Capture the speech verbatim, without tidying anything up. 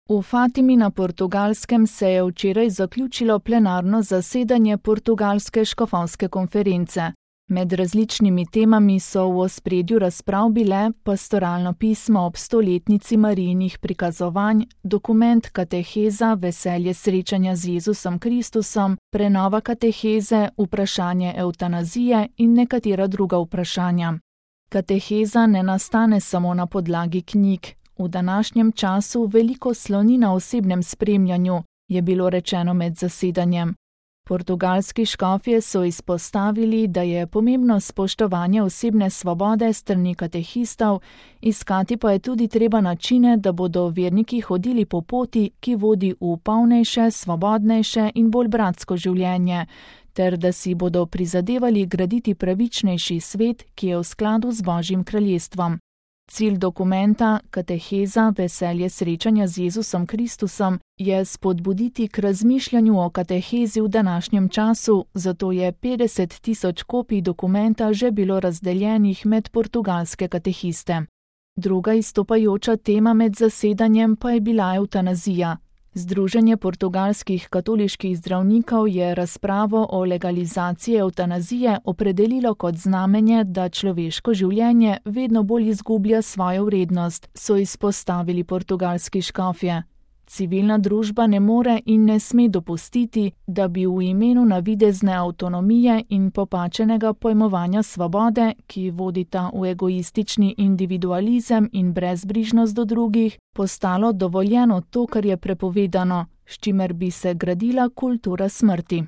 V Fatimi na Portugalskem se je včeraj zaključilo plenarno zasedanje Portugalske škofovske konference. Med različnimi temami so v ospredju razprav bile pastoralno pismo ob stoletnici Marijinih prikazovanj, dokument kateheza Veselje srečanja z Jezusom Kristusom, prenova kateheze, vprašanje evtanazije in nekatera druga vprašanja. Kateheza ne nastane samo na podlagi knjig. V današnjem času veliko sloni na osebnem spremljanju, je bilo rečeno med zasedanjem. Portugalski škofje so izpostavili, da je pomembno spoštovanje osebne svobode strani katehistov, iskati pa je tudi treba načine, da bodo verniki hodili po poti, ki vodi v polnejše, svobodnejše in bolj bratsko življenje, ter da si bodo prizadevali graditi pravičnejši svet, ki je v skladu z Božjim kraljestvom. Cilj dokumenta, kateheza Veselje srečanja z Jezusom Kristusom, je spodbuditi k razmišljanju o katehezi v današnjem času, zato je petdeset tisoč kopij dokumenta že bilo razdeljenih med portugalske katehiste. Druga izstopajoča tema med zasedanjem pa je bila evtanazija. Združenje portugalskih katoliških zdravnikov je razpravo o legalizaciji evtanazije opredelilo kot znamenje, da človeško življenje vedno bolj izgublja svojo vrednost, so izpostavili portugalski škofje. Civilna družba ne more in ne sme dopustiti, da bi v imenu navidezne avtonomije in popačenega pojmovanja svobode, ki vodita v egoistični individualizem in brezbrižnost do drugih, postalo dovoljeno to, kar je prepovedano, s čimer bi se gradila kultura smrti.